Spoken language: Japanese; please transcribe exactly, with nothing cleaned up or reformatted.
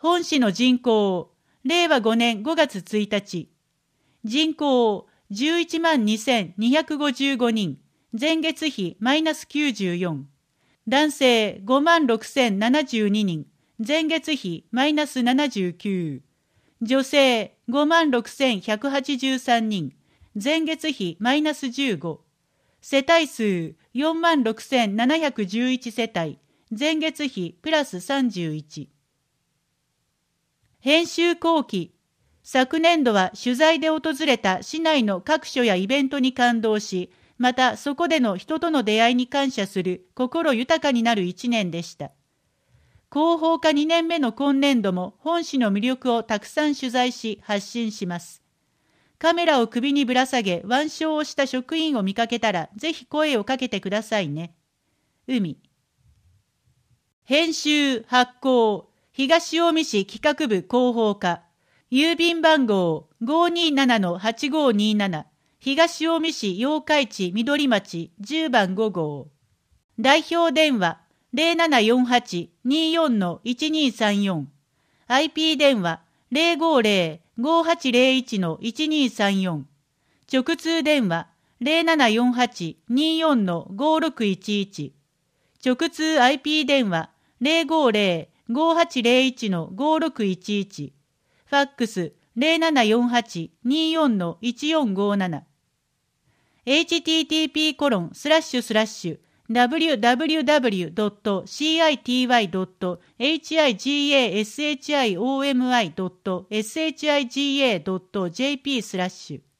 本市の人口、れいわごねんごがつついたち。人口、じゅういちまんにせんにひゃくごじゅうごにん。前月比マイナスきゅうじゅうよん。男性ごまんろくせんななじゅうににん。前月比マイナスななじゅうきゅう。女性ごまんろくせんひゃくはちじゅうさんにん。前月比マイナスじゅうご。世帯数よんまんろくせんななひゃくじゅういち世帯。前月比プラスさんじゅういち。編集後期。昨年度は取材で訪れた市内の各所やイベントに感動し、またそこでの人との出会いに感謝する心豊かになる一年でした。広報課にねんめの今年度も本市の魅力をたくさん取材し発信します。カメラを首にぶら下げ腕章をした職員を見かけたらぜひ声をかけてくださいね。海。編集発行東近江市企画部広報課郵便番号 ごーにーななのはちごーにーなな 東近江市八日市緑町じゅうばんごごう。代表電話 ゼロななよんはちにーよんのいちにーさんよん。アイピー 電話 ゼロごーゼロごはちゼロいちのいちにーさんよん。直通電話 ゼロななよんはちにーよんのごろくいちいち。直通 アイピー 電話 ゼロごーゼロごはちゼロいちのごろくいちいち。ファックス ゼロななよんはちにーよんのいちよんごーなな。エイチティーティーピーコロンスラッシュスラッシュダブリューダブリューダブリュードットシーアイティーワイドットエイチアイジーエーエスエイチアイオーエムアイドットエスエイチアイジーエードットジェーピースラッシュ